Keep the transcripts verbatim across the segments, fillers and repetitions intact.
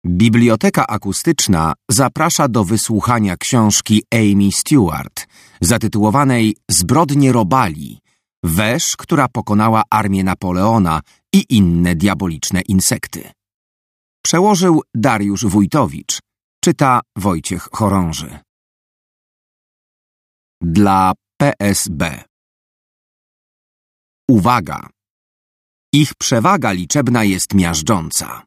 Biblioteka Akustyczna zaprasza do wysłuchania książki Amy Stewart zatytułowanej Zbrodnie robali, węż, która pokonała armię Napoleona i inne diaboliczne insekty. Przełożył Dariusz Wójtowicz, czyta Wojciech Chorąży. Dla P S B. Uwaga! Ich przewaga liczebna jest miażdżąca.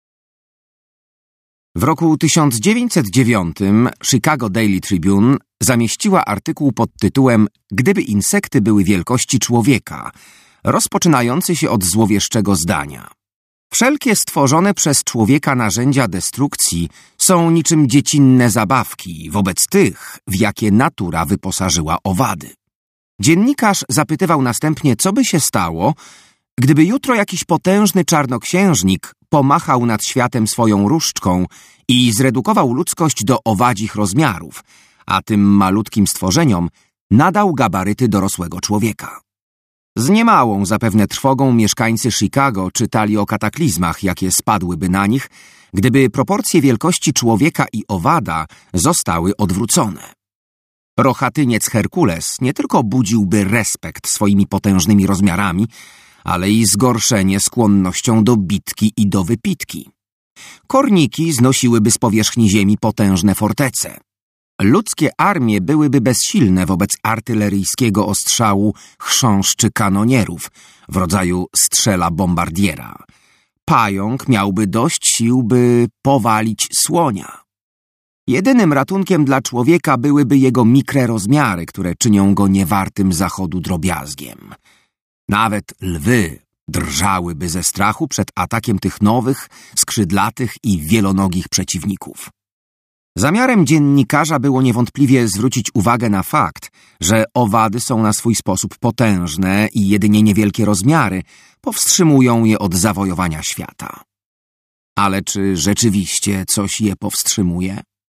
W roku tysiąc dziewięćset dziewiątym Chicago Daily Tribune zamieściła artykuł pod tytułem „Gdyby insekty były wielkości człowieka”, rozpoczynający się od złowieszczego zdania. Wszelkie stworzone przez człowieka narzędzia destrukcji są niczym dziecinne zabawki wobec tych, w jakie natura wyposażyła owady. Dziennikarz zapytywał następnie, co by się stało, gdyby jutro jakiś potężny czarnoksiężnik pomachał nad światem swoją różdżką i zredukował ludzkość do owadzich rozmiarów, a tym malutkim stworzeniom nadał gabaryty dorosłego człowieka. Z niemałą zapewne trwogą mieszkańcy Chicago czytali o kataklizmach, jakie spadłyby na nich, gdyby proporcje wielkości człowieka i owada zostały odwrócone. Rochatyniec Herkules nie tylko budziłby respekt swoimi potężnymi rozmiarami, ale i zgorszenie skłonnością do bitki i do wypitki. Korniki znosiłyby z powierzchni ziemi potężne fortece. Ludzkie armie byłyby bezsilne wobec artyleryjskiego ostrzału chrząszczy kanonierów w rodzaju strzela bombardiera. Pająk miałby dość sił, by powalić słonia. Jedynym ratunkiem dla człowieka byłyby jego mikre rozmiary, które czynią go niewartym zachodu drobiazgiem. Nawet lwy drżałyby ze strachu przed atakiem tych nowych, skrzydlatych i wielonogich przeciwników. Zamiarem dziennikarza było niewątpliwie zwrócić uwagę na fakt, że owady są na swój sposób potężne i jedynie niewielkie rozmiary powstrzymują je od zawojowania świata. Ale czy rzeczywiście coś je powstrzymuje?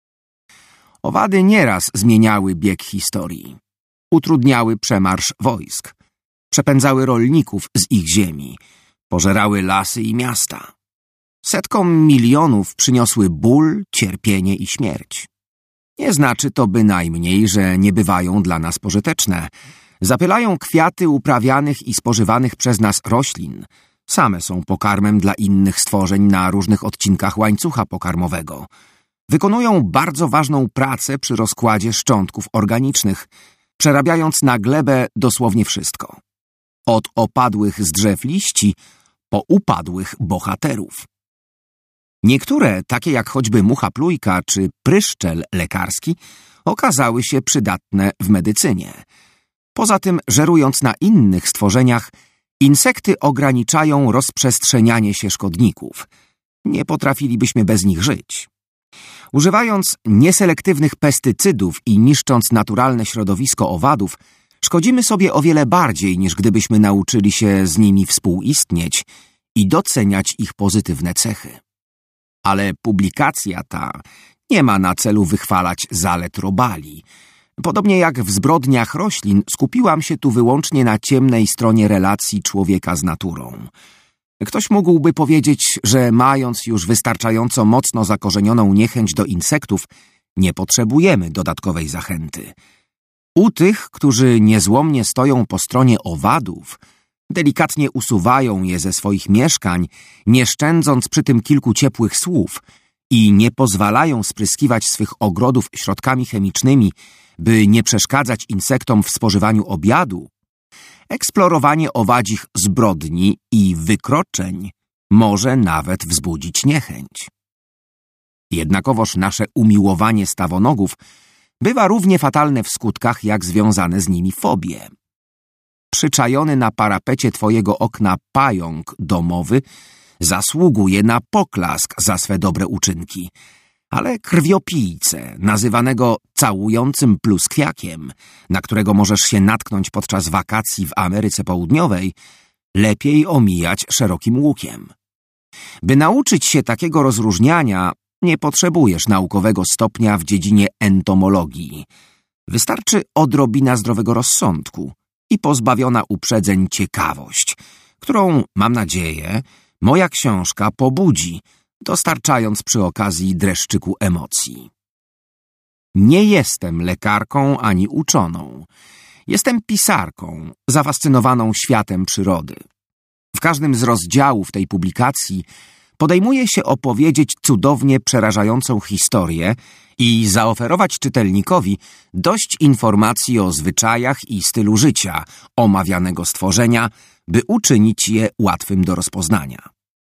Owady nieraz zmieniały bieg historii. Utrudniały przemarsz wojsk. Przepędzały rolników z ich ziemi. Pożerały lasy i miasta. Setkom milionów przyniosły ból, cierpienie i śmierć. Nie znaczy to bynajmniej, że nie bywają dla nas pożyteczne. Zapylają kwiaty uprawianych i spożywanych przez nas roślin. Same są pokarmem dla innych stworzeń na różnych odcinkach łańcucha pokarmowego. Wykonują bardzo ważną pracę przy rozkładzie szczątków organicznych, przerabiając na glebę dosłownie wszystko. Od opadłych z drzew liści po upadłych bohaterów. Niektóre, takie jak choćby mucha plujka czy pryszczel lekarski, okazały się przydatne w medycynie. Poza tym, żerując na innych stworzeniach, insekty ograniczają rozprzestrzenianie się szkodników. Nie potrafilibyśmy bez nich żyć. Używając nieselektywnych pestycydów i niszcząc naturalne środowisko owadów, szkodzimy sobie o wiele bardziej, niż gdybyśmy nauczyli się z nimi współistnieć i doceniać ich pozytywne cechy. Ale publikacja ta nie ma na celu wychwalać zalet robali. Podobnie jak w zbrodniach roślin, skupiłam się tu wyłącznie na ciemnej stronie relacji człowieka z naturą. Ktoś mógłby powiedzieć, że mając już wystarczająco mocno zakorzenioną niechęć do insektów, nie potrzebujemy dodatkowej zachęty. U tych, którzy niezłomnie stoją po stronie owadów, delikatnie usuwają je ze swoich mieszkań, nie szczędząc przy tym kilku ciepłych słów i nie pozwalają spryskiwać swych ogrodów środkami chemicznymi, by nie przeszkadzać insektom w spożywaniu obiadu, eksplorowanie owadzich zbrodni i wykroczeń może nawet wzbudzić niechęć. Jednakowoż nasze umiłowanie stawonogów bywa równie fatalne w skutkach, jak związane z nimi fobie. Przyczajony na parapecie twojego okna pająk domowy zasługuje na poklask za swe dobre uczynki, ale krwiopijcę, nazywanego całującym pluskwiakiem, na którego możesz się natknąć podczas wakacji w Ameryce Południowej, lepiej omijać szerokim łukiem. By nauczyć się takiego rozróżniania, nie potrzebujesz naukowego stopnia w dziedzinie entomologii. Wystarczy odrobina zdrowego rozsądku i pozbawiona uprzedzeń ciekawość, którą, mam nadzieję, moja książka pobudzi dostarczając przy okazji dreszczyku emocji. Nie jestem lekarką ani uczoną. Jestem pisarką, zafascynowaną światem przyrody. W każdym z rozdziałów tej publikacji podejmuję się opowiedzieć cudownie przerażającą historię i zaoferować czytelnikowi dość informacji o zwyczajach i stylu życia omawianego stworzenia, by uczynić je łatwym do rozpoznania.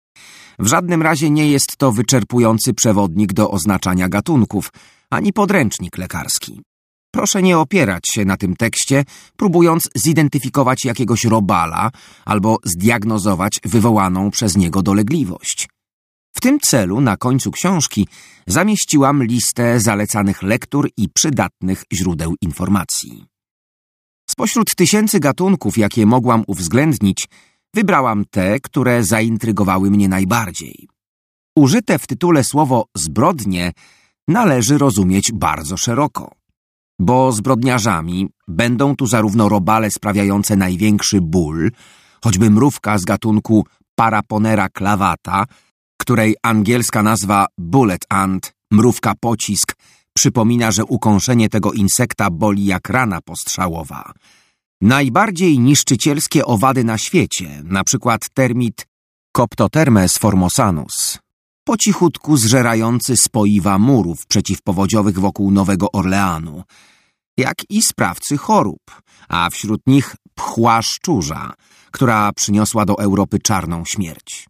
W żadnym razie nie jest to wyczerpujący przewodnik do oznaczania gatunków, ani podręcznik lekarski. Proszę nie opierać się na tym tekście, próbując zidentyfikować jakiegoś robala albo zdiagnozować wywołaną przez niego dolegliwość. W tym celu na końcu książki zamieściłam listę zalecanych lektur i przydatnych źródeł informacji. Spośród tysięcy gatunków, jakie mogłam uwzględnić, wybrałam te, które zaintrygowały mnie najbardziej. Użyte w tytule słowo zbrodnie należy rozumieć bardzo szeroko, bo zbrodniarzami będą tu zarówno robale sprawiające największy ból, choćby mrówka z gatunku Paraponera clavata, której angielska nazwa bullet ant, mrówka pocisk, przypomina, że ukąszenie tego insekta boli jak rana postrzałowa. Najbardziej niszczycielskie owady na świecie, na przykład termit Coptotermes formosanus, po cichutku zżerający spoiwa murów przeciwpowodziowych wokół Nowego Orleanu, jak i sprawcy chorób, a wśród nich pchła szczurza, która przyniosła do Europy czarną śmierć.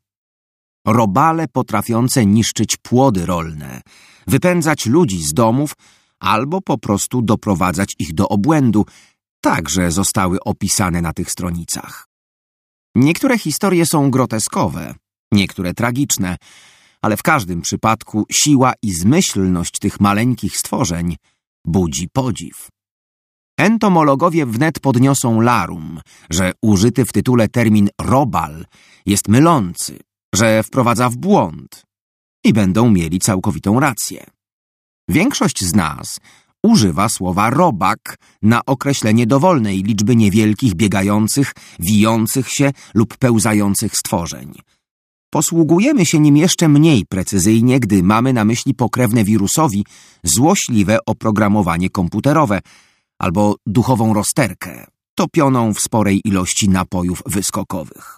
Robale potrafiące niszczyć płody rolne, wypędzać ludzi z domów albo po prostu doprowadzać ich do obłędu, także zostały opisane na tych stronicach. Niektóre historie są groteskowe, niektóre tragiczne, ale w każdym przypadku siła i zmyślność tych maleńkich stworzeń budzi podziw. Entomologowie wnet podniosą larum, że użyty w tytule termin robal jest mylący, że wprowadza w błąd i będą mieli całkowitą rację. Większość z nas używa słowa robak na określenie dowolnej liczby niewielkich, biegających, wijących się lub pełzających stworzeń. Posługujemy się nim jeszcze mniej precyzyjnie, gdy mamy na myśli pokrewne wirusowi złośliwe oprogramowanie komputerowe albo duchową rozterkę, topioną w sporej ilości napojów wyskokowych.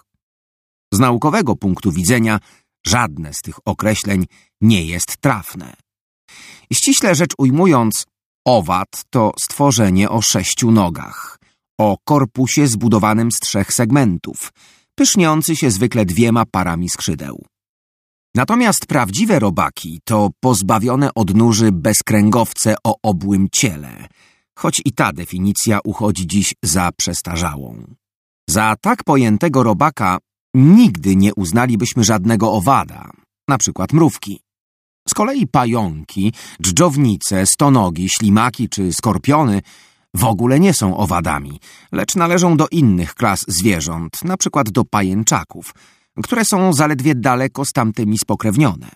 Z naukowego punktu widzenia żadne z tych określeń nie jest trafne. Ściśle rzecz ujmując, owad to stworzenie o sześciu nogach, o korpusie zbudowanym z trzech segmentów, pyszniący się zwykle dwiema parami skrzydeł. Natomiast prawdziwe robaki to pozbawione odnóży bezkręgowce o obłym ciele, choć i ta definicja uchodzi dziś za przestarzałą. Za tak pojętego robaka nigdy nie uznalibyśmy żadnego owada, na przykład mrówki. Z kolei pająki, dżdżownice, stonogi, ślimaki czy skorpiony w ogóle nie są owadami, lecz należą do innych klas zwierząt, na przykład do pajęczaków, które są zaledwie daleko z tamtymi spokrewnione.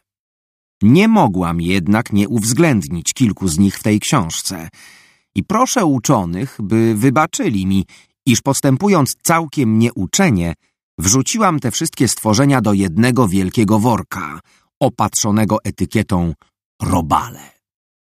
Nie mogłam jednak nie uwzględnić kilku z nich w tej książce i proszę uczonych, by wybaczyli mi, iż postępując całkiem nieuczenie, wrzuciłam te wszystkie stworzenia do jednego wielkiego worka, opatrzonego etykietą robale.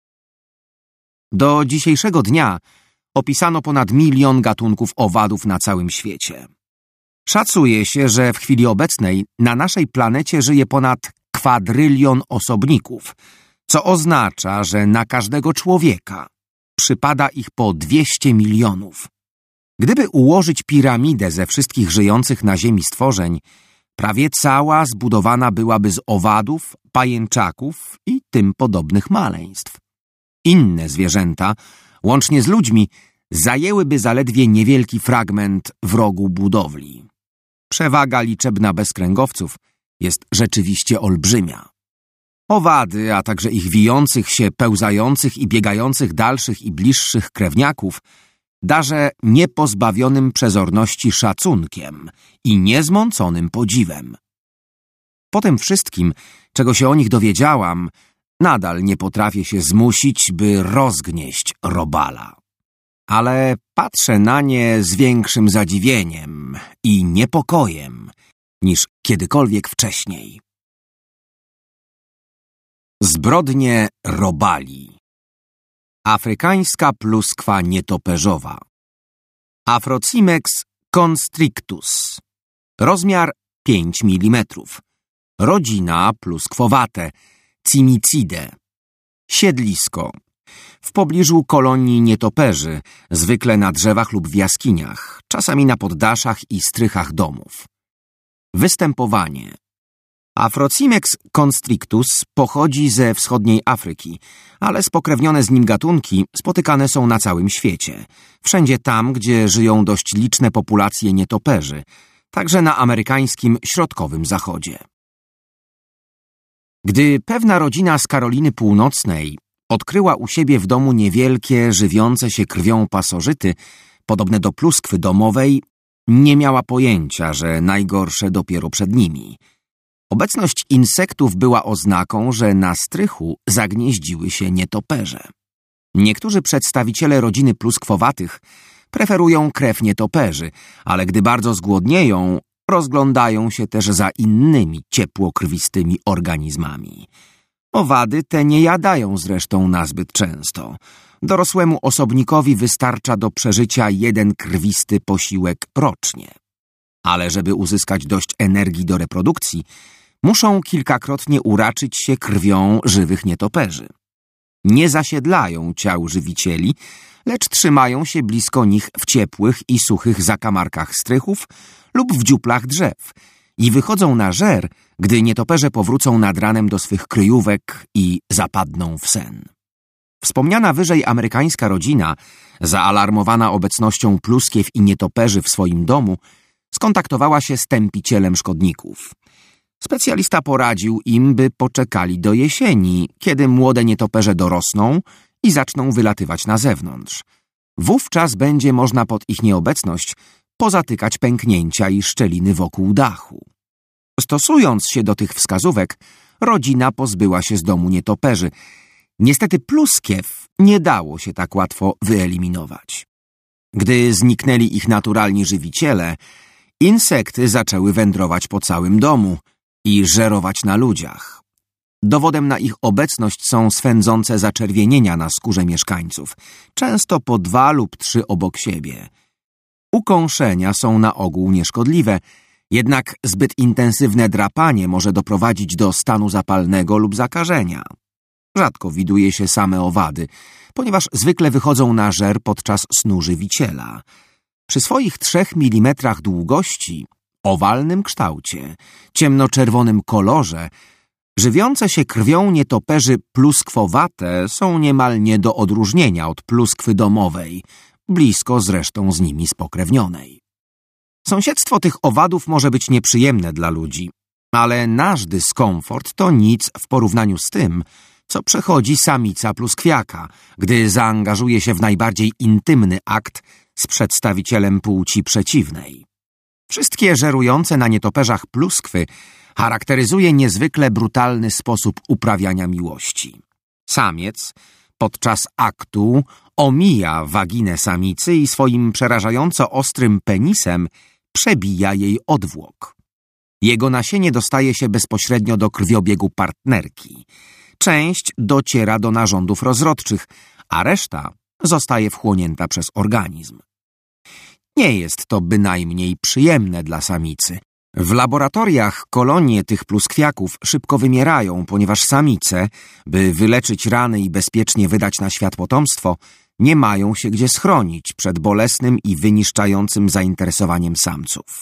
Do dzisiejszego dnia opisano ponad milion gatunków owadów na całym świecie. Szacuje się, że w chwili obecnej na naszej planecie żyje ponad kwadrylion osobników, co oznacza, że na każdego człowieka przypada ich po dwieście milionów. Gdyby ułożyć piramidę ze wszystkich żyjących na Ziemi stworzeń, prawie cała zbudowana byłaby z owadów, pajęczaków i tym podobnych maleństw. Inne zwierzęta, łącznie z ludźmi, zajęłyby zaledwie niewielki fragment w rogu budowli. Przewaga liczebna bezkręgowców jest rzeczywiście olbrzymia. Owady, a także ich wijących się, pełzających i biegających dalszych i bliższych krewniaków darzę niepozbawionym przezorności szacunkiem i niezmąconym podziwem. Po tym wszystkim, czego się o nich dowiedziałam, nadal nie potrafię się zmusić, by rozgnieść robala. Ale patrzę na nie z większym zadziwieniem i niepokojem niż kiedykolwiek wcześniej. Zbrodnie robali. Afrykańska pluskwa nietoperzowa. Afrocimex constrictus. Rozmiar pięć milimetrów. Rodzina pluskwowate. Cimicidae. Siedlisko. W pobliżu kolonii nietoperzy, zwykle na drzewach lub w jaskiniach, czasami na poddaszach i strychach domów. Występowanie. Afrocimex constrictus pochodzi ze wschodniej Afryki, ale spokrewnione z nim gatunki spotykane są na całym świecie. Wszędzie tam, gdzie żyją dość liczne populacje nietoperzy, także na amerykańskim środkowym zachodzie. Gdy pewna rodzina z Karoliny Północnej odkryła u siebie w domu niewielkie, żywiące się krwią pasożyty, podobne do pluskwy domowej, nie miała pojęcia, że najgorsze dopiero przed nimi. Obecność insektów była oznaką, że na strychu zagnieździły się nietoperze. Niektórzy przedstawiciele rodziny pluskwowatych preferują krew nietoperzy, ale gdy bardzo zgłodnieją, rozglądają się też za innymi ciepłokrwistymi organizmami. Owady te nie jadają zresztą nazbyt często. Dorosłemu osobnikowi wystarcza do przeżycia jeden krwisty posiłek rocznie. Ale żeby uzyskać dość energii do reprodukcji, muszą kilkakrotnie uraczyć się krwią żywych nietoperzy. Nie zasiedlają ciał żywicieli, lecz trzymają się blisko nich w ciepłych i suchych zakamarkach strychów lub w dziuplach drzew i wychodzą na żer, gdy nietoperze powrócą nad ranem do swych kryjówek i zapadną w sen. Wspomniana wyżej amerykańska rodzina, zaalarmowana obecnością pluskiew i nietoperzy w swoim domu, skontaktowała się z tępicielem szkodników. Specjalista poradził im, by poczekali do jesieni, kiedy młode nietoperze dorosną i zaczną wylatywać na zewnątrz. Wówczas będzie można pod ich nieobecność pozatykać pęknięcia i szczeliny wokół dachu. Stosując się do tych wskazówek, rodzina pozbyła się z domu nietoperzy. Niestety pluskiew nie dało się tak łatwo wyeliminować. Gdy zniknęli ich naturalni żywiciele, insekty zaczęły wędrować po całym domu i żerować na ludziach. Dowodem na ich obecność są swędzące zaczerwienienia na skórze mieszkańców, często po dwa lub trzy obok siebie. Ukąszenia są na ogół nieszkodliwe, jednak zbyt intensywne drapanie może doprowadzić do stanu zapalnego lub zakażenia. Rzadko widuje się same owady, ponieważ zwykle wychodzą na żer podczas snu żywiciela. Przy swoich trzech milimetrach długości, owalnym kształcie, ciemnoczerwonym kolorze, żywiące się krwią nietoperzy pluskwowate są niemal nie do odróżnienia od pluskwy domowej, blisko zresztą z nimi spokrewnionej. Sąsiedztwo tych owadów może być nieprzyjemne dla ludzi, ale nasz dyskomfort to nic w porównaniu z tym, co przechodzi samica pluskwiaka, gdy zaangażuje się w najbardziej intymny akt z przedstawicielem płci przeciwnej. Wszystkie żerujące na nietoperzach pluskwy charakteryzuje niezwykle brutalny sposób uprawiania miłości. Samiec podczas aktu omija waginę samicy i swoim przerażająco ostrym penisem przebija jej odwłok. Jego nasienie dostaje się bezpośrednio do krwiobiegu partnerki. Część dociera do narządów rozrodczych, a reszta zostaje wchłonięta przez organizm. Nie jest to bynajmniej przyjemne dla samicy. W laboratoriach kolonie tych pluskwiaków szybko wymierają, ponieważ samice, by wyleczyć rany i bezpiecznie wydać na świat potomstwo, nie mają się gdzie schronić przed bolesnym i wyniszczającym zainteresowaniem samców.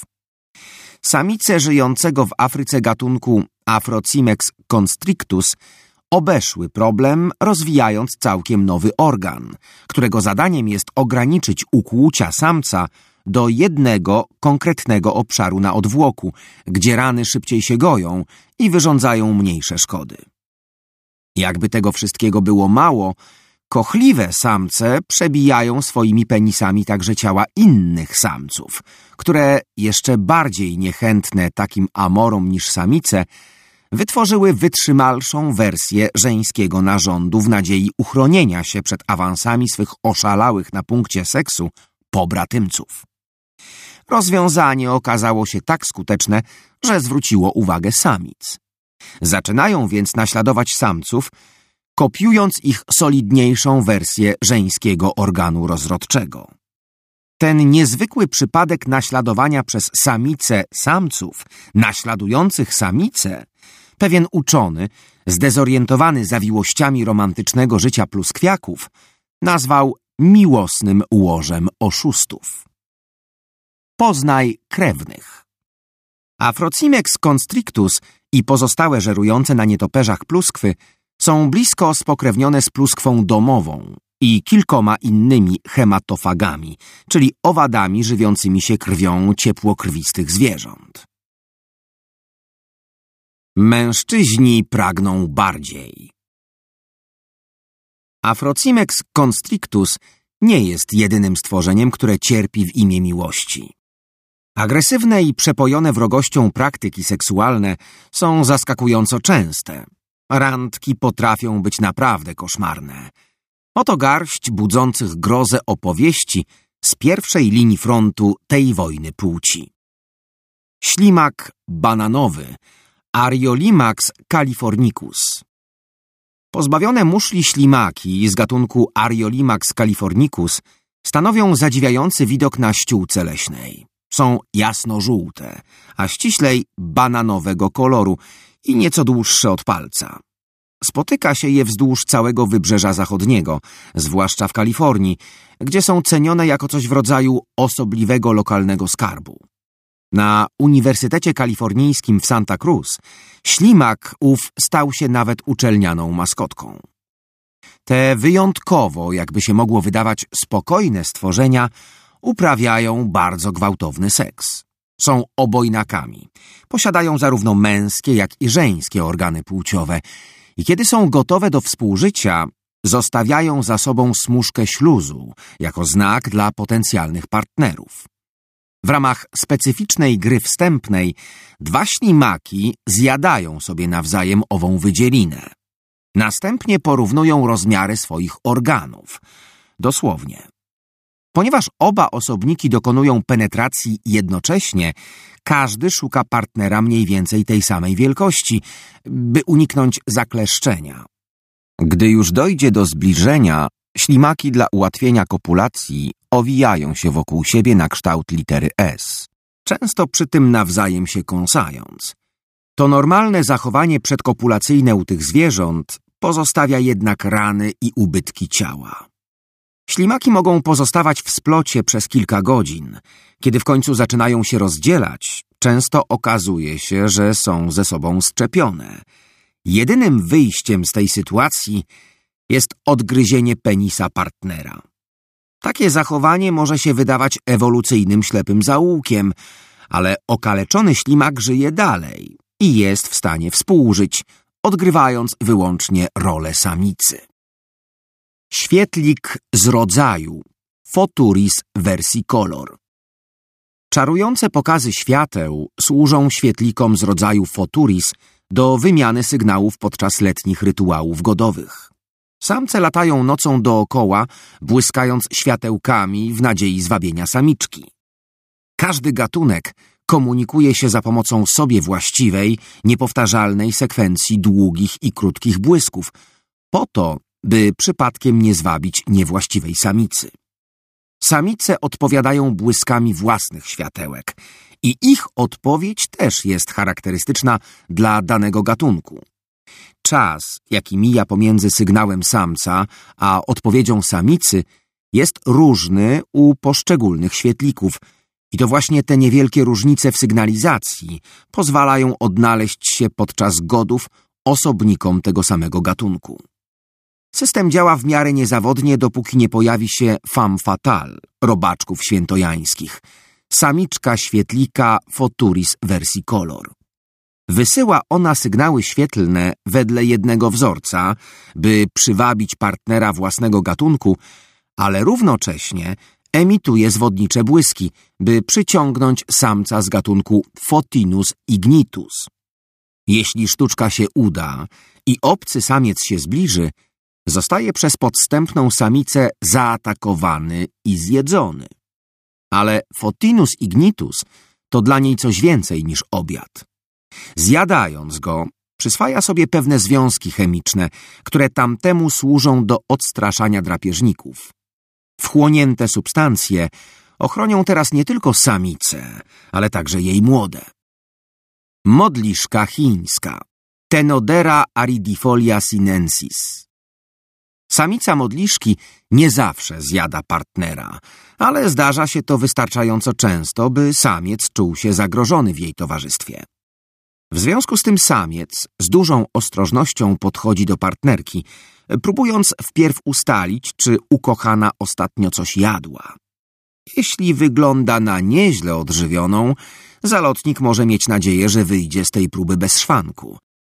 Samice żyjącego w Afryce gatunku Afrocimex constrictus obeszły problem, rozwijając całkiem nowy organ, którego zadaniem jest ograniczyć ukłucia samca do jednego konkretnego obszaru na odwłoku, gdzie rany szybciej się goją i wyrządzają mniejsze szkody. Jakby tego wszystkiego było mało, kochliwe samce przebijają swoimi penisami także ciała innych samców, które, jeszcze bardziej niechętne takim amorom niż samice, wytworzyły wytrzymalszą wersję żeńskiego narządu w nadziei uchronienia się przed awansami swych oszalałych na punkcie seksu pobratymców. Rozwiązanie okazało się tak skuteczne, że zwróciło uwagę samic. Zaczynają więc naśladować samców, kopiując ich solidniejszą wersję żeńskiego organu rozrodczego. Ten niezwykły przypadek naśladowania przez samice samców, naśladujących samice, pewien uczony, zdezorientowany zawiłościami romantycznego życia pluskwiaków, nazwał miłosnym łożem oszustów. Poznaj krewnych. Afrocimex constrictus i pozostałe żerujące na nietoperzach pluskwy są blisko spokrewnione z pluskwą domową i kilkoma innymi hematofagami, czyli owadami żywiącymi się krwią ciepłokrwistych zwierząt. Mężczyźni pragną bardziej. Afrocimex constrictus nie jest jedynym stworzeniem, które cierpi w imię miłości. Agresywne i przepojone wrogością praktyki seksualne są zaskakująco częste. Randki potrafią być naprawdę koszmarne. Oto garść budzących grozę opowieści z pierwszej linii frontu tej wojny płci. Ślimak bananowy, Aryolimax californicus. Pozbawione muszli ślimaki z gatunku Aryolimax californicus stanowią zadziwiający widok na ściółce leśnej. Są jasno-żółte, a ściślej bananowego koloru i nieco dłuższe od palca. Spotyka się je wzdłuż całego wybrzeża zachodniego, zwłaszcza w Kalifornii, gdzie są cenione jako coś w rodzaju osobliwego lokalnego skarbu. Na Uniwersytecie Kalifornijskim w Santa Cruz ślimak ów stał się nawet uczelnianą maskotką. Te wyjątkowo, jakby się mogło wydawać, spokojne stworzenia uprawiają bardzo gwałtowny seks. Są obojnakami. Posiadają zarówno męskie, jak i żeńskie organy płciowe i kiedy są gotowe do współżycia, zostawiają za sobą smużkę śluzu jako znak dla potencjalnych partnerów. W ramach specyficznej gry wstępnej dwa ślimaki zjadają sobie nawzajem ową wydzielinę. Następnie porównują rozmiary swoich organów. Dosłownie. Ponieważ oba osobniki dokonują penetracji jednocześnie, każdy szuka partnera mniej więcej tej samej wielkości, by uniknąć zakleszczenia. Gdy już dojdzie do zbliżenia, ślimaki dla ułatwienia kopulacji owijają się wokół siebie na kształt litery S, często przy tym nawzajem się kąsając. To normalne zachowanie przedkopulacyjne u tych zwierząt pozostawia jednak rany i ubytki ciała. Ślimaki mogą pozostawać w splocie przez kilka godzin. Kiedy w końcu zaczynają się rozdzielać, często okazuje się, że są ze sobą szczepione. Jedynym wyjściem z tej sytuacji jest odgryzienie penisa partnera. Takie zachowanie może się wydawać ewolucyjnym ślepym zaułkiem, ale okaleczony ślimak żyje dalej i jest w stanie współżyć, odgrywając wyłącznie rolę samicy. Świetlik z rodzaju Photuris versicolor. Czarujące pokazy świateł służą świetlikom z rodzaju Photuris do wymiany sygnałów podczas letnich rytuałów godowych. Samce latają nocą dookoła, błyskając światełkami w nadziei zwabienia samiczki. Każdy gatunek komunikuje się za pomocą sobie właściwej, niepowtarzalnej sekwencji długich i krótkich błysków, po to, by przypadkiem nie zwabić niewłaściwej samicy. Samice odpowiadają błyskami własnych światełek i ich odpowiedź też jest charakterystyczna dla danego gatunku. Czas, jaki mija pomiędzy sygnałem samca a odpowiedzią samicy, jest różny u poszczególnych świetlików i to właśnie te niewielkie różnice w sygnalizacji pozwalają odnaleźć się podczas godów osobnikom tego samego gatunku. System działa w miarę niezawodnie, dopóki nie pojawi się femme fatale, robaczków świętojańskich, samiczka świetlika Photuris versicolor. Wysyła ona sygnały świetlne wedle jednego wzorca, by przywabić partnera własnego gatunku, ale równocześnie emituje zwodnicze błyski, by przyciągnąć samca z gatunku Photinus ignitus. Jeśli sztuczka się uda i obcy samiec się zbliży, zostaje przez podstępną samicę zaatakowany i zjedzony. Ale Photinus ignitus to dla niej coś więcej niż obiad. Zjadając go, przyswaja sobie pewne związki chemiczne, które tamtemu służą do odstraszania drapieżników. Wchłonięte substancje ochronią teraz nie tylko samicę, ale także jej młode. Modliszka chińska Tenodera aridifolia sinensis. Samica modliszki nie zawsze zjada partnera, ale zdarza się to wystarczająco często, by samiec czuł się zagrożony w jej towarzystwie. W związku z tym samiec z dużą ostrożnością podchodzi do partnerki, próbując wpierw ustalić, czy ukochana ostatnio coś jadła. Jeśli wygląda na nieźle odżywioną, zalotnik może mieć nadzieję, że wyjdzie z tej próby bez szwanku.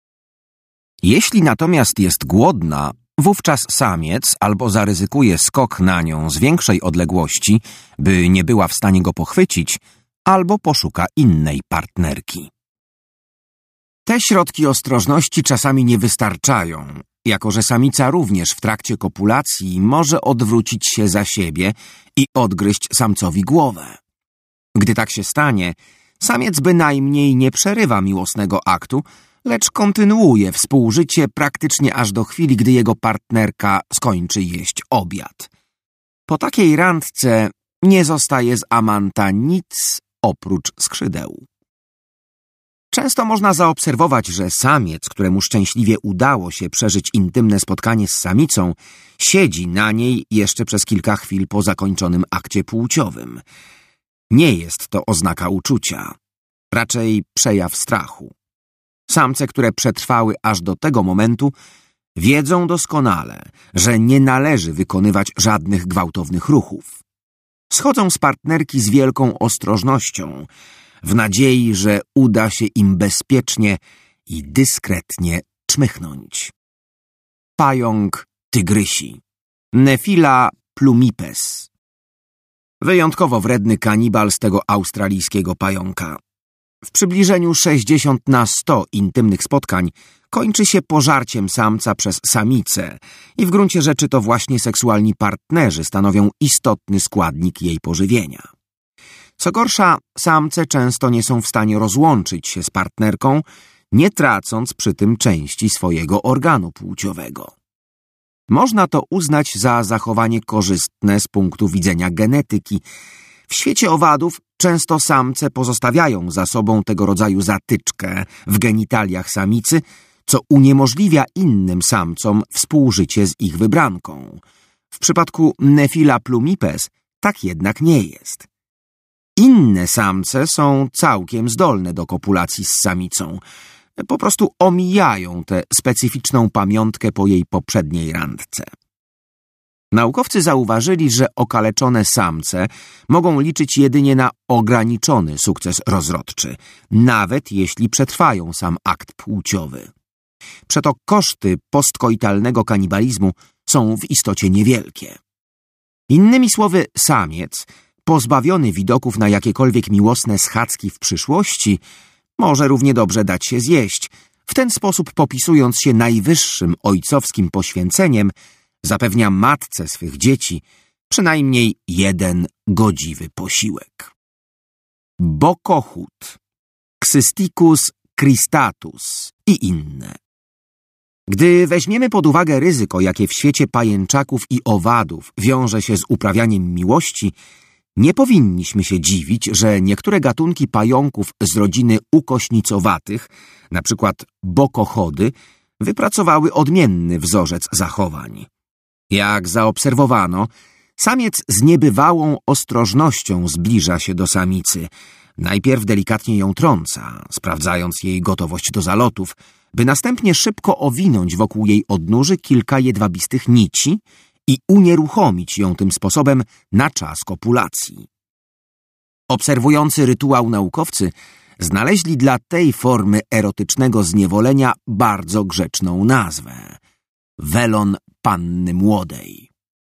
Jeśli natomiast jest głodna, wówczas samiec albo zaryzykuje skok na nią z większej odległości, by nie była w stanie go pochwycić, albo poszuka innej partnerki. Te środki ostrożności czasami nie wystarczają, jako że samica również w trakcie kopulacji może odwrócić się za siebie i odgryźć samcowi głowę. Gdy tak się stanie, samiec bynajmniej nie przerywa miłosnego aktu, lecz kontynuuje współżycie praktycznie aż do chwili, gdy jego partnerka skończy jeść obiad. Po takiej randce nie zostaje z amanta nic oprócz skrzydeł. Często można zaobserwować, że samiec, któremu szczęśliwie udało się przeżyć intymne spotkanie z samicą, siedzi na niej jeszcze przez kilka chwil po zakończonym akcie płciowym. Nie jest to oznaka uczucia, raczej przejaw strachu. Samce, które przetrwały aż do tego momentu, wiedzą doskonale, że nie należy wykonywać żadnych gwałtownych ruchów. Schodzą z partnerki z wielką ostrożnością, w nadziei, że uda się im bezpiecznie i dyskretnie czmychnąć. Pająk tygrysi Nephila plumipes. Wyjątkowo wredny kanibal z tego australijskiego pająka. W przybliżeniu sześćdziesiąt na sto intymnych spotkań kończy się pożarciem samca przez samicę i w gruncie rzeczy to właśnie seksualni partnerzy stanowią istotny składnik jej pożywienia. Co gorsza, samce często nie są w stanie rozłączyć się z partnerką, nie tracąc przy tym części swojego organu płciowego. Można to uznać za zachowanie korzystne z punktu widzenia genetyki. W świecie owadów często samce pozostawiają za sobą tego rodzaju zatyczkę w genitaliach samicy, co uniemożliwia innym samcom współżycie z ich wybranką. W przypadku Nephila plumipes tak jednak nie jest. Inne samce są całkiem zdolne do kopulacji z samicą. Po prostu omijają tę specyficzną pamiątkę po jej poprzedniej randce. Naukowcy zauważyli, że okaleczone samce mogą liczyć jedynie na ograniczony sukces rozrodczy, nawet jeśli przetrwają sam akt płciowy. Przeto koszty postkoitalnego kanibalizmu są w istocie niewielkie. Innymi słowy, samiec, pozbawiony widoków na jakiekolwiek miłosne schadzki w przyszłości, może równie dobrze dać się zjeść, w ten sposób popisując się najwyższym ojcowskim poświęceniem, zapewnia matce swych dzieci przynajmniej jeden godziwy posiłek. Bokochód, Xysticus cristatus i inne. Gdy weźmiemy pod uwagę ryzyko, jakie w świecie pajęczaków i owadów wiąże się z uprawianiem miłości, nie powinniśmy się dziwić, że niektóre gatunki pająków z rodziny ukośnicowatych, na przykład bokochody, wypracowały odmienny wzorzec zachowań. Jak zaobserwowano, samiec z niebywałą ostrożnością zbliża się do samicy. Najpierw delikatnie ją trąca, sprawdzając jej gotowość do zalotów, by następnie szybko owinąć wokół jej odnóży kilka jedwabistych nici i unieruchomić ją tym sposobem na czas kopulacji. Obserwujący rytuał naukowcy znaleźli dla tej formy erotycznego zniewolenia bardzo grzeczną nazwę – welon panny młodej.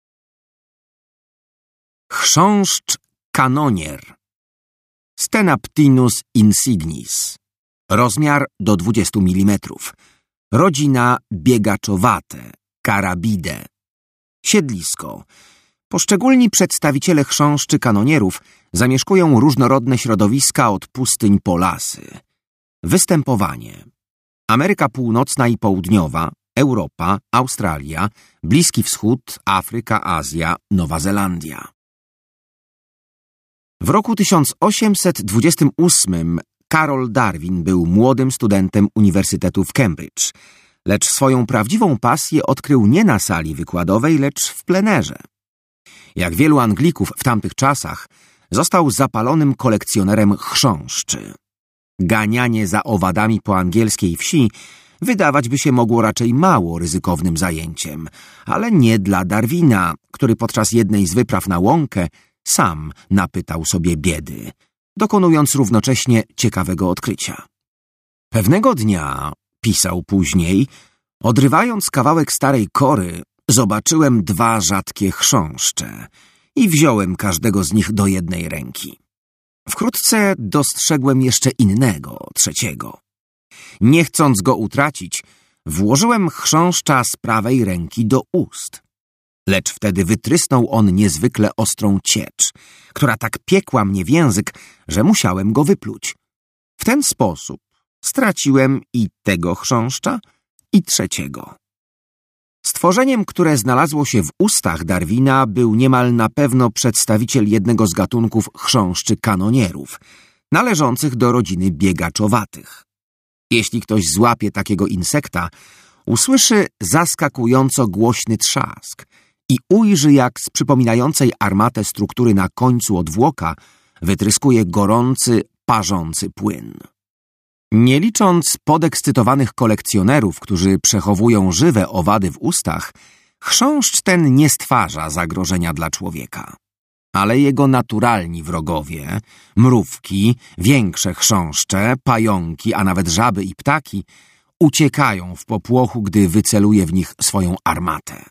Chrząszcz kanonier Stenaptinus insignis. Rozmiar do dwudziestu milimetrów. Rodzina biegaczowate, Carabidae. Siedlisko. Poszczególni przedstawiciele chrząszczy kanonierów zamieszkują różnorodne środowiska od pustyń po lasy. Występowanie. Ameryka Północna i Południowa, Europa, Australia, Bliski Wschód, Afryka, Azja, Nowa Zelandia. W roku tysiąc osiemset dwudziestym ósmym Karol Darwin był młodym studentem Uniwersytetu w Cambridge, lecz swoją prawdziwą pasję odkrył nie na sali wykładowej, lecz w plenerze. Jak wielu Anglików w tamtych czasach, został zapalonym kolekcjonerem chrząszczy. Ganianie za owadami po angielskiej wsi wydawać by się mogło raczej mało ryzykownym zajęciem, ale nie dla Darwina, który podczas jednej z wypraw na łąkę sam napytał sobie biedy, dokonując równocześnie ciekawego odkrycia. Pewnego dnia, pisał później, odrywając kawałek starej kory, zobaczyłem dwa rzadkie chrząszcze i wziąłem każdego z nich do jednej ręki. Wkrótce dostrzegłem jeszcze innego, trzeciego. Nie chcąc go utracić, włożyłem chrząszcza z prawej ręki do ust. Lecz wtedy wytrysnął on niezwykle ostrą ciecz, która tak piekła mnie w język, że musiałem go wypluć. W ten sposób straciłem i tego chrząszcza, i trzeciego. Stworzeniem, które znalazło się w ustach Darwina, był niemal na pewno przedstawiciel jednego z gatunków chrząszczy kanonierów, należących do rodziny biegaczowatych. Jeśli ktoś złapie takiego insekta, usłyszy zaskakująco głośny trzask i ujrzy, jak z przypominającej armatę struktury na końcu odwłoka wytryskuje gorący, parzący płyn. Nie licząc podekscytowanych kolekcjonerów, którzy przechowują żywe owady w ustach, chrząszcz ten nie stwarza zagrożenia dla człowieka. Ale jego naturalni wrogowie, mrówki, większe chrząszcze, pająki, a nawet żaby i ptaki, uciekają w popłochu, gdy wyceluje w nich swoją armatę.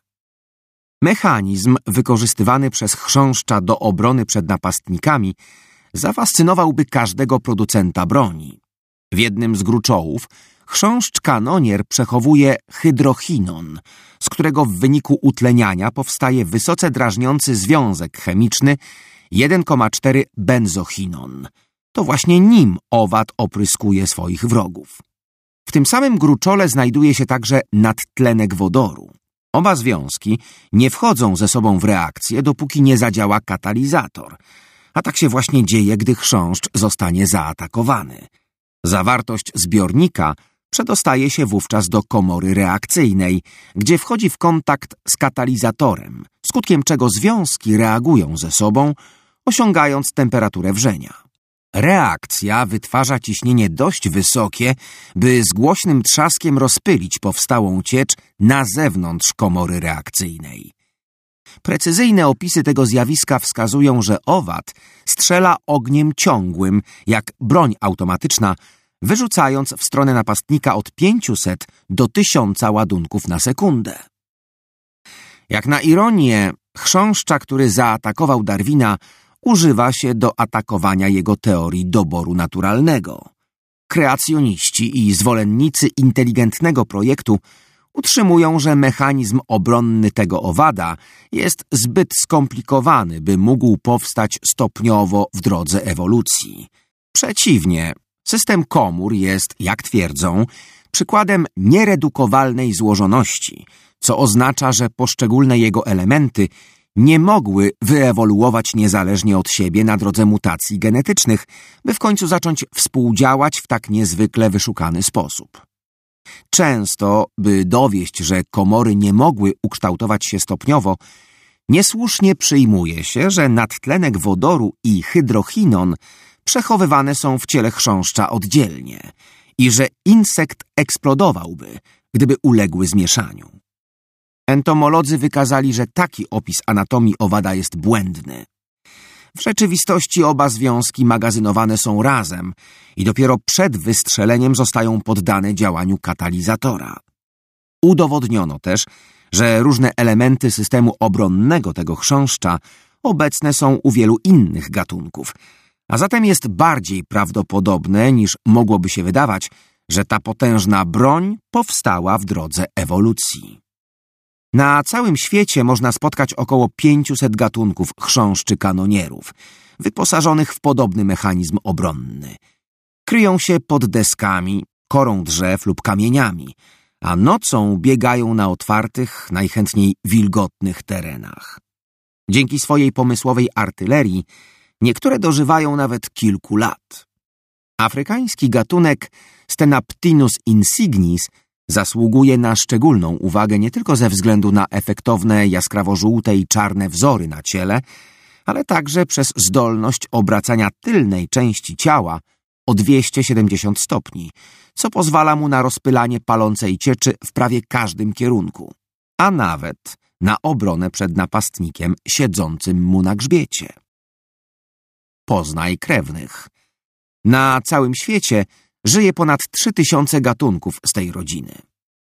Mechanizm wykorzystywany przez chrząszcza do obrony przed napastnikami zafascynowałby każdego producenta broni. W jednym z gruczołów chrząszcz kanonier przechowuje hydrochinon, z którego w wyniku utleniania powstaje wysoce drażniący związek chemiczny jeden przecinek cztery benzochinon. To właśnie nim owad opryskuje swoich wrogów. W tym samym gruczole znajduje się także nadtlenek wodoru. Oba związki nie wchodzą ze sobą w reakcję, dopóki nie zadziała katalizator, a tak się właśnie dzieje, gdy chrząszcz zostanie zaatakowany. Zawartość zbiornika przedostaje się wówczas do komory reakcyjnej, gdzie wchodzi w kontakt z katalizatorem, skutkiem czego związki reagują ze sobą, osiągając temperaturę wrzenia. Reakcja wytwarza ciśnienie dość wysokie, by z głośnym trzaskiem rozpylić powstałą ciecz na zewnątrz komory reakcyjnej. Precyzyjne opisy tego zjawiska wskazują, że owad strzela ogniem ciągłym, jak broń automatyczna, wyrzucając w stronę napastnika od pięciuset do tysiąca ładunków na sekundę. Jak na ironię, chrząszcza, który zaatakował Darwina, używa się do atakowania jego teorii doboru naturalnego. Kreacjoniści i zwolennicy inteligentnego projektu utrzymują, że mechanizm obronny tego owada jest zbyt skomplikowany, by mógł powstać stopniowo w drodze ewolucji. Przeciwnie, system komór jest, jak twierdzą, przykładem nieredukowalnej złożoności, co oznacza, że poszczególne jego elementy nie mogły wyewoluować niezależnie od siebie na drodze mutacji genetycznych, by w końcu zacząć współdziałać w tak niezwykle wyszukany sposób. Często, by dowieść, że komory nie mogły ukształtować się stopniowo, niesłusznie przyjmuje się, że nadtlenek wodoru i hydrochinon przechowywane są w ciele chrząszcza oddzielnie i że insekt eksplodowałby, gdyby uległy zmieszaniu. Entomolodzy wykazali, że taki opis anatomii owada jest błędny. W rzeczywistości oba związki magazynowane są razem i dopiero przed wystrzeleniem zostają poddane działaniu katalizatora. Udowodniono też, że różne elementy systemu obronnego tego chrząszcza obecne są u wielu innych gatunków, a zatem jest bardziej prawdopodobne, niż mogłoby się wydawać, że ta potężna broń powstała w drodze ewolucji. Na całym świecie można spotkać około pięciuset gatunków chrząszczy kanonierów, wyposażonych w podobny mechanizm obronny. Kryją się pod deskami, korą drzew lub kamieniami, a nocą biegają na otwartych, najchętniej wilgotnych terenach. Dzięki swojej pomysłowej artylerii niektóre dożywają nawet kilku lat. Afrykański gatunek Stenaptinus insignis zasługuje na szczególną uwagę nie tylko ze względu na efektowne, jaskrawo-żółte i czarne wzory na ciele, ale także przez zdolność obracania tylnej części ciała o dwieście siedemdziesiąt stopni, co pozwala mu na rozpylanie palącej cieczy w prawie każdym kierunku, a nawet na obronę przed napastnikiem siedzącym mu na grzbiecie. Poznaj krewnych. Na całym świecie żyje ponad trzy tysiące gatunków z tej rodziny.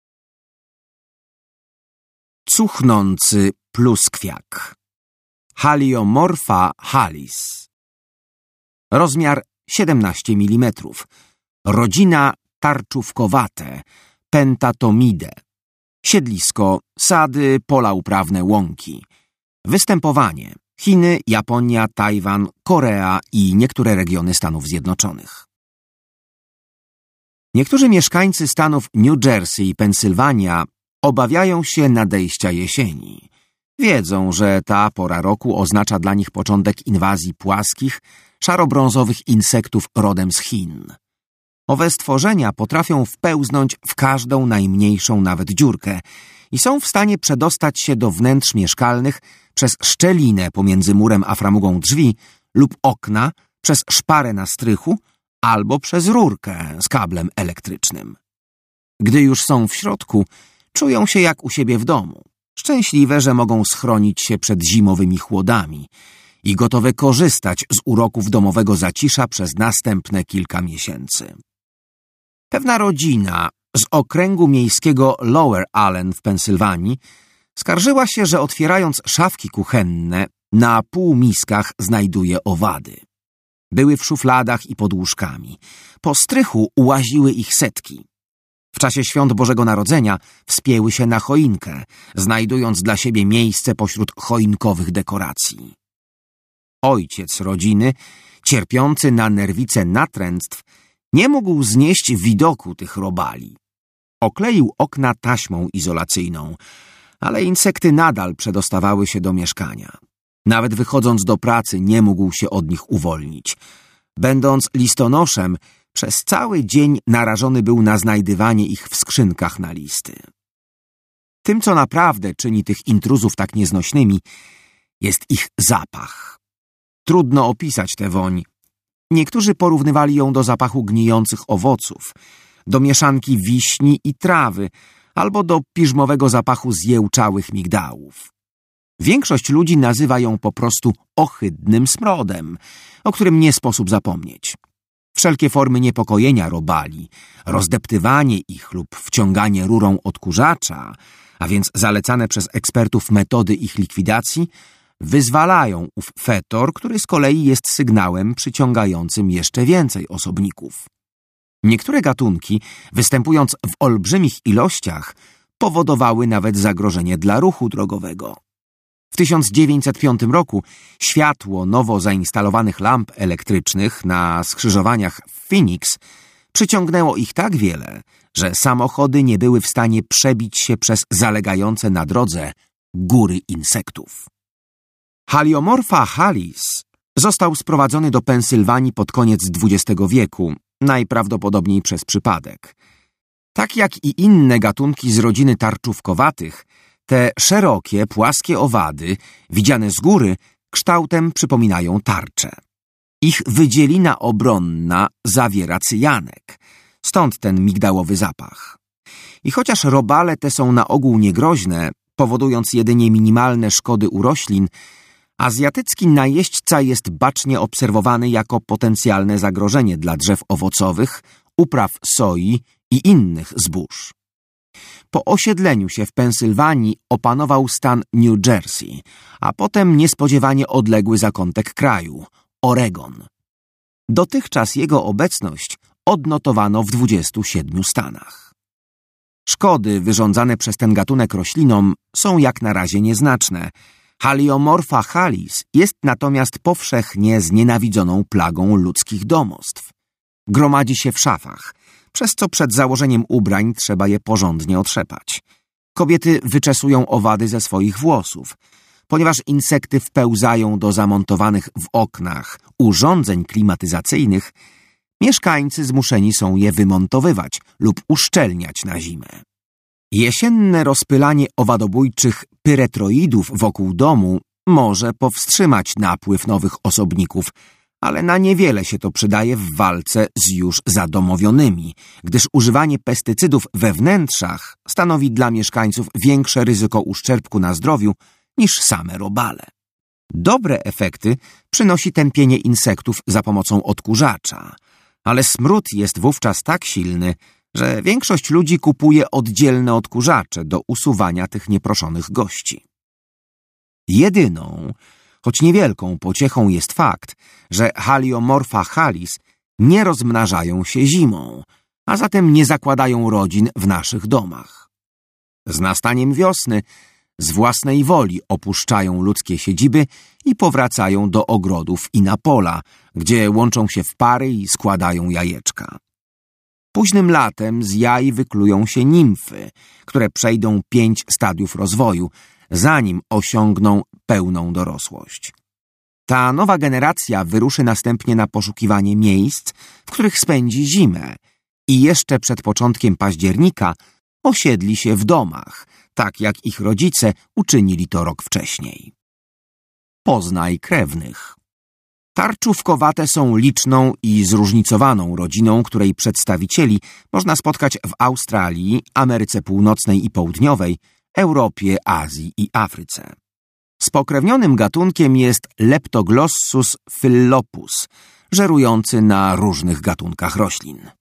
Cuchnący pluskwiak. Haliomorpha halis. Rozmiar siedemnaście milimetrów. Rodzina tarczówkowate, Pentatomidae. Siedlisko, sady, pola uprawne, łąki. Występowanie: Chiny, Japonia, Tajwan, Korea i niektóre regiony Stanów Zjednoczonych. Niektórzy mieszkańcy stanów New Jersey i Pensylwania obawiają się nadejścia jesieni. Wiedzą, że ta pora roku oznacza dla nich początek inwazji płaskich, szarobrązowych insektów rodem z Chin. Owe stworzenia potrafią wpełznąć w każdą najmniejszą nawet dziurkę i są w stanie przedostać się do wnętrz mieszkalnych przez szczelinę pomiędzy murem a framugą drzwi lub okna, przez szparę na strychu albo przez rurkę z kablem elektrycznym. Gdy już są w środku, czują się jak u siebie w domu, szczęśliwe, że mogą schronić się przed zimowymi chłodami i gotowe korzystać z uroków domowego zacisza przez następne kilka miesięcy. Pewna rodzina z okręgu miejskiego Lower Allen w Pensylwanii skarżyła się, że otwierając szafki kuchenne, na półmiskach znajduje owady. Były w szufladach i pod łóżkami. Po strychu łaziły ich setki. W czasie świąt Bożego Narodzenia wspięły się na choinkę, znajdując dla siebie miejsce pośród choinkowych dekoracji. Ojciec rodziny, cierpiący na nerwice natręctw, nie mógł znieść widoku tych robali. Okleił okna taśmą izolacyjną, ale insekty nadal przedostawały się do mieszkania. Nawet wychodząc do pracy nie mógł się od nich uwolnić. Będąc listonoszem, przez cały dzień narażony był na znajdywanie ich w skrzynkach na listy. Tym, co naprawdę czyni tych intruzów tak nieznośnymi, jest ich zapach. Trudno opisać tę woń. Niektórzy porównywali ją do zapachu gnijących owoców, do mieszanki wiśni i trawy, albo do piżmowego zapachu zjełczałych migdałów. Większość ludzi nazywa ją po prostu ohydnym smrodem, o którym nie sposób zapomnieć. Wszelkie formy niepokojenia robali, rozdeptywanie ich lub wciąganie rurą odkurzacza, a więc zalecane przez ekspertów metody ich likwidacji, wyzwalają ów fetor, który z kolei jest sygnałem przyciągającym jeszcze więcej osobników. Niektóre gatunki, występując w olbrzymich ilościach, powodowały nawet zagrożenie dla ruchu drogowego. W tysiąc dziewięćset piątym roku światło nowo zainstalowanych lamp elektrycznych na skrzyżowaniach w Phoenix przyciągnęło ich tak wiele, że samochody nie były w stanie przebić się przez zalegające na drodze góry insektów. Haliomorpha halis został sprowadzony do Pensylwanii pod koniec dwudziestego wieku, najprawdopodobniej przez przypadek. Tak jak i inne gatunki z rodziny tarczówkowatych, te szerokie, płaskie owady, widziane z góry, kształtem przypominają tarczę. Ich wydzielina obronna zawiera cyjanek, stąd ten migdałowy zapach. I chociaż robale te są na ogół niegroźne, powodując jedynie minimalne szkody u roślin, azjatycki najeźdźca jest bacznie obserwowany jako potencjalne zagrożenie dla drzew owocowych, upraw soi i innych zbóż. Po osiedleniu się w Pensylwanii opanował stan New Jersey, a potem niespodziewanie odległy zakątek kraju – Oregon. Dotychczas jego obecność odnotowano w dwudziestu siedmiu stanach. Szkody wyrządzane przez ten gatunek roślinom są jak na razie nieznaczne. Haliomorpha halis jest natomiast powszechnie znienawidzoną plagą ludzkich domostw. Gromadzi się w szafach, przez co przed założeniem ubrań trzeba je porządnie otrzepać. Kobiety wyczesują owady ze swoich włosów. Ponieważ insekty wpełzają do zamontowanych w oknach urządzeń klimatyzacyjnych, mieszkańcy zmuszeni są je wymontowywać lub uszczelniać na zimę. Jesienne rozpylanie owadobójczych pyretroidów wokół domu może powstrzymać napływ nowych osobników, ale na niewiele się to przydaje w walce z już zadomowionymi, gdyż używanie pestycydów we wnętrzach stanowi dla mieszkańców większe ryzyko uszczerbku na zdrowiu niż same robale. Dobre efekty przynosi tępienie insektów za pomocą odkurzacza, ale smród jest wówczas tak silny, że większość ludzi kupuje oddzielne odkurzacze do usuwania tych nieproszonych gości. Jedyną, choć niewielką pociechą jest fakt, że Haliomorpha halis nie rozmnażają się zimą, a zatem nie zakładają rodzin w naszych domach. Z nastaniem wiosny z własnej woli opuszczają ludzkie siedziby i powracają do ogrodów i na pola, gdzie łączą się w pary i składają jajeczka. Późnym latem z jaj wyklują się nimfy, które przejdą pięć stadiów rozwoju, zanim osiągną pełną dorosłość. Ta nowa generacja wyruszy następnie na poszukiwanie miejsc, w których spędzi zimę i jeszcze przed początkiem października osiedli się w domach, tak jak ich rodzice uczynili to rok wcześniej. Poznaj krewnych. Tarczówkowate są liczną i zróżnicowaną rodziną, której przedstawicieli można spotkać w Australii, Ameryce Północnej i Południowej, Europie, Azji i Afryce. Spokrewnionym gatunkiem jest Leptoglossus phyllopus, żerujący na różnych gatunkach roślin.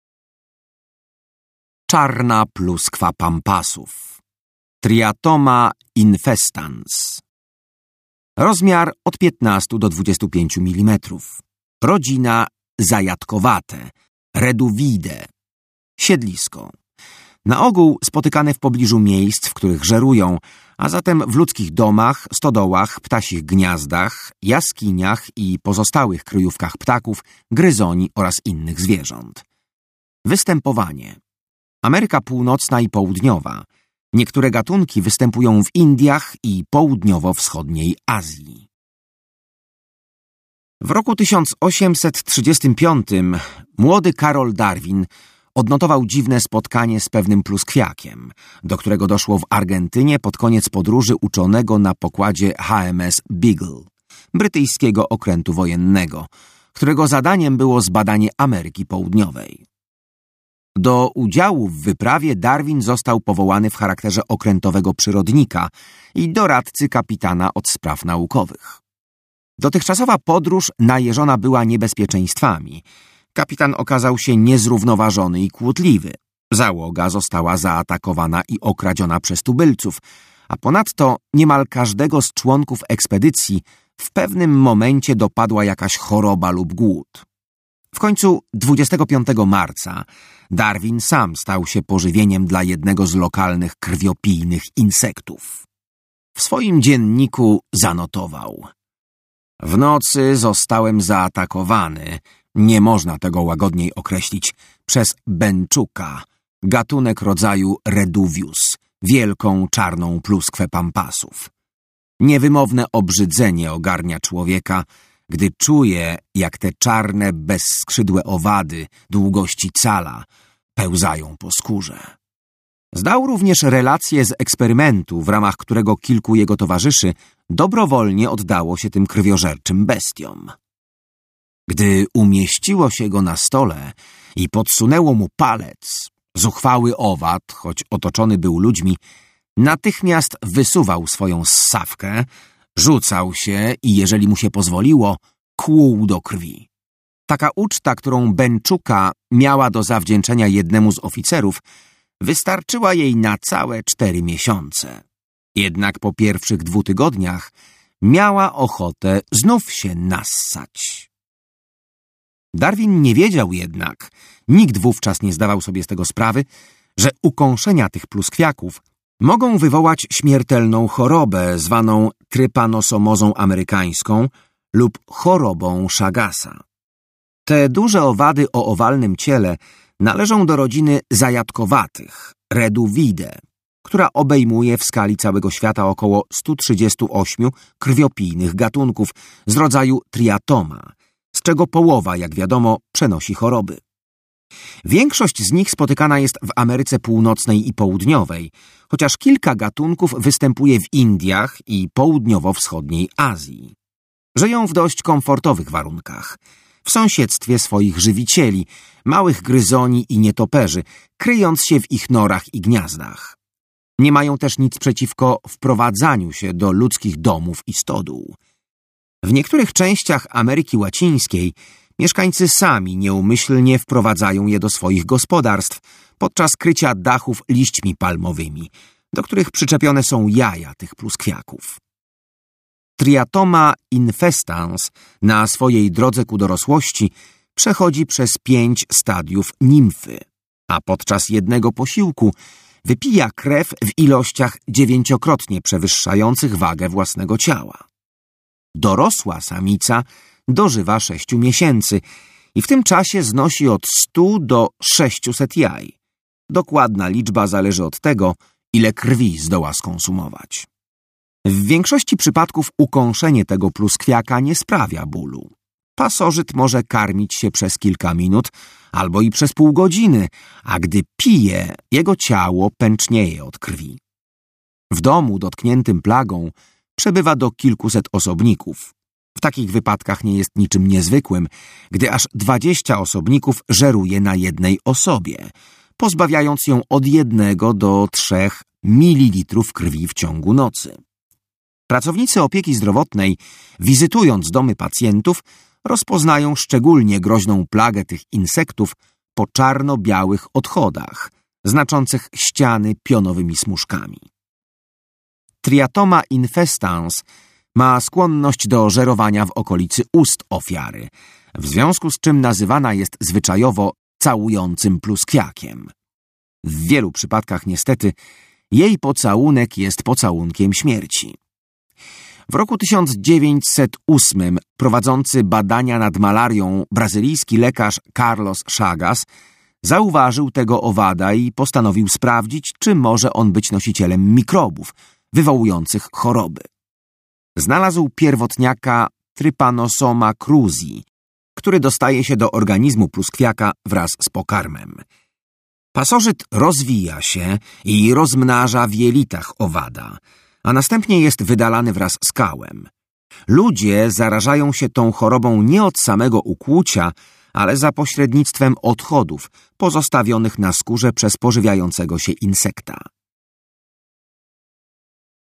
Czarna pluskwa pampasów. Triatoma infestans. Rozmiar od piętnastu do dwudziestu pięciu milimetrów. Rodzina zajadkowate, Reduvidae. Siedlisko. Na ogół spotykane w pobliżu miejsc, w których żerują, a zatem w ludzkich domach, stodołach, ptasich gniazdach, jaskiniach i pozostałych kryjówkach ptaków, gryzoni oraz innych zwierząt. Występowanie. Ameryka Północna i Południowa. Niektóre gatunki występują w Indiach i południowo-wschodniej Azji. W roku tysiąc osiemset trzydziestym piątym młody Karol Darwin odnotował dziwne spotkanie z pewnym pluskwiakiem, do którego doszło w Argentynie pod koniec podróży uczonego na pokładzie H M S Beagle, brytyjskiego okrętu wojennego, którego zadaniem było zbadanie Ameryki Południowej. Do udziału w wyprawie Darwin został powołany w charakterze okrętowego przyrodnika i doradcy kapitana od spraw naukowych. Dotychczasowa podróż najeżona była niebezpieczeństwami. Kapitan okazał się niezrównoważony i kłótliwy. Załoga została zaatakowana i okradziona przez tubylców, a ponadto niemal każdego z członków ekspedycji w pewnym momencie dopadła jakaś choroba lub głód. W końcu dwudziestego piątego marca Darwin sam stał się pożywieniem dla jednego z lokalnych krwiopijnych insektów. W swoim dzienniku zanotował: w nocy zostałem zaatakowany, nie można tego łagodniej określić, przez bęczuka, gatunek rodzaju Reduvius, wielką czarną pluskwę pampasów. Niewymowne obrzydzenie ogarnia człowieka, gdy czuje, jak te czarne, bezskrzydłe owady długości cala pełzają po skórze. Zdał również relację z eksperymentu, w ramach którego kilku jego towarzyszy dobrowolnie oddało się tym krwiożerczym bestiom. Gdy umieściło się go na stole i podsunęło mu palec, zuchwały owad, choć otoczony był ludźmi, natychmiast wysuwał swoją ssawkę, rzucał się i, jeżeli mu się pozwoliło, kłuł do krwi. Taka uczta, którą Bęczuka miała do zawdzięczenia jednemu z oficerów, wystarczyła jej na całe cztery miesiące. Jednak po pierwszych dwóch tygodniach miała ochotę znów się nassać. Darwin nie wiedział jednak, nikt wówczas nie zdawał sobie z tego sprawy, że ukąszenia tych pluskwiaków mogą wywołać śmiertelną chorobę zwaną trypanosomozą amerykańską lub chorobą Chagasa. Te duże owady o owalnym ciele Należą do rodziny zajadkowatych, Reduvidae, która obejmuje w skali całego świata około stu trzydziestu ośmiu krwiopijnych gatunków z rodzaju Triatoma, z czego połowa, jak wiadomo, przenosi choroby. Większość z nich spotykana jest w Ameryce Północnej i Południowej, chociaż kilka gatunków występuje w Indiach i południowo-wschodniej Azji. Żyją w dość komfortowych warunkach, w sąsiedztwie swoich żywicieli, małych gryzoni i nietoperzy, kryjąc się w ich norach i gniazdach. Nie mają też nic przeciwko wprowadzaniu się do ludzkich domów i stodół. W niektórych częściach Ameryki Łacińskiej mieszkańcy sami nieumyślnie wprowadzają je do swoich gospodarstw podczas krycia dachów liśćmi palmowymi, do których przyczepione są jaja tych pluskwiaków. Triatoma infestans na swojej drodze ku dorosłości przechodzi przez pięć stadiów nimfy, a podczas jednego posiłku wypija krew w ilościach dziewięciokrotnie przewyższających wagę własnego ciała. Dorosła samica dożywa sześciu miesięcy i w tym czasie znosi od stu do sześciuset jaj. Dokładna liczba zależy od tego, ile krwi zdoła skonsumować. W większości przypadków ukąszenie tego pluskwiaka nie sprawia bólu. Pasożyt może karmić się przez kilka minut albo i przez pół godziny, a gdy pije, jego ciało pęcznieje od krwi. W domu dotkniętym plagą przebywa do kilkuset osobników. W takich wypadkach nie jest niczym niezwykłym, gdy aż dwadzieścia osobników żeruje na jednej osobie, pozbawiając ją od jednego do trzech mililitrów krwi w ciągu nocy. Pracownicy opieki zdrowotnej, wizytując domy pacjentów, rozpoznają szczególnie groźną plagę tych insektów po czarno-białych odchodach, znaczących ściany pionowymi smużkami. Triatoma infestans ma skłonność do żerowania w okolicy ust ofiary, w związku z czym nazywana jest zwyczajowo całującym pluskwiakiem. W wielu przypadkach niestety jej pocałunek jest pocałunkiem śmierci. W roku tysiąc dziewięćset ósmym prowadzący badania nad malarią brazylijski lekarz Carlos Chagas zauważył tego owada i postanowił sprawdzić, czy może on być nosicielem mikrobów wywołujących choroby. Znalazł pierwotniaka Trypanosoma cruzi, który dostaje się do organizmu pluskwiaka wraz z pokarmem. Pasożyt rozwija się i rozmnaża w jelitach owada, a następnie jest wydalany wraz z kałem. Ludzie zarażają się tą chorobą nie od samego ukłucia, ale za pośrednictwem odchodów pozostawionych na skórze przez pożywiającego się insekta.